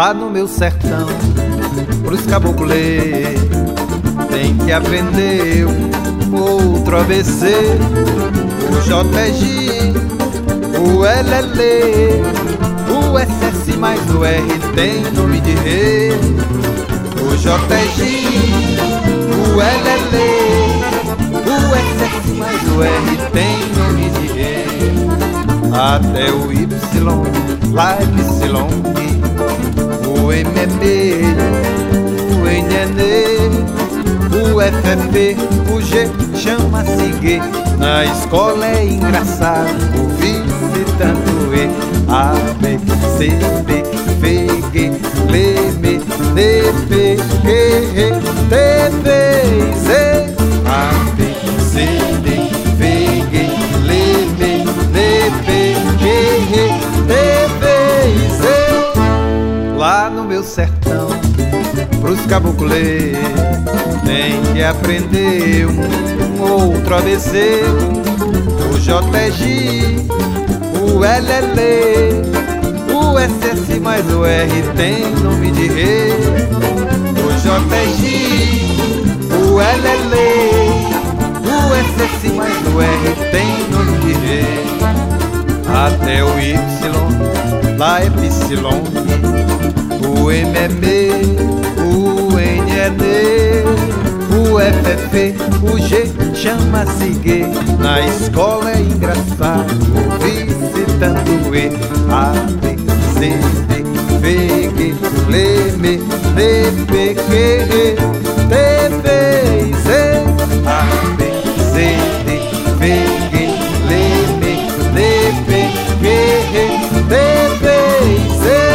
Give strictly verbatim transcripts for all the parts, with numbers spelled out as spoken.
lá no meu sertão, pros caboclos ler, tem que aprender um outro A B C. O J é G, o L é Lê, o S S mais o R tem nome de rei. O J é G, o L é Lê, o S S mais o R tem nome de rei. Até o Y, lá é Epsilon, o M é meio, o N é Nê, o F é P, o G chama-se G. Na escola é engraçado ouvir-se tanto E. A, B, C, D, F, G, L, M, N, P, Q, R, T, V, Z. A, B, C, D, F, G, L, M, N, P, Q, R, T, V, Z. Lá no meu sertão, pros caboclos ler, tem que aprender um, um outro A B C. O J é G, o L é Lê, o S S mais o R tem nome de rei. O J é G, o L é Lê, o S S mais o R tem nome de rei. Até o Y, lá é Epsilon, o M é meio, o N é Nê, o F é F, o G chama-se G. Na escola é engraçado ouvir-se tanto E. A, B, C, D, F, G, L, M, N, P, Q, R, T, V, Z. A, B, C, D, F, G, L, M, N, P, Q, R, T, V, Z.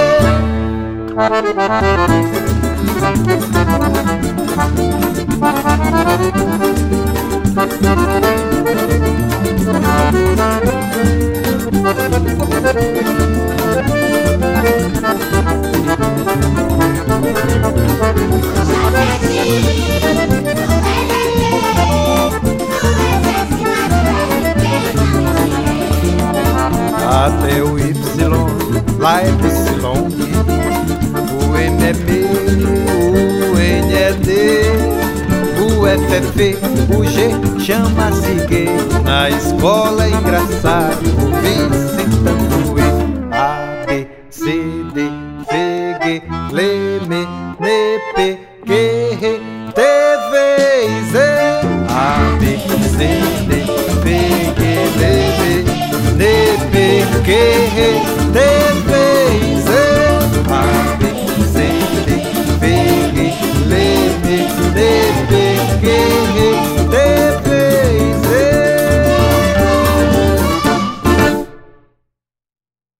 Até o Y, lá é Epsilon, o M é meio, o N é D, o F é F, o G chama-se G. Na escola é engraçado ouvir-se tanto E. A, B, C, D, F, G, L, M, N, P, Q, R, T, V, Z. A, B, C, D, F, G, L, M, N, P, Q, R, T, V.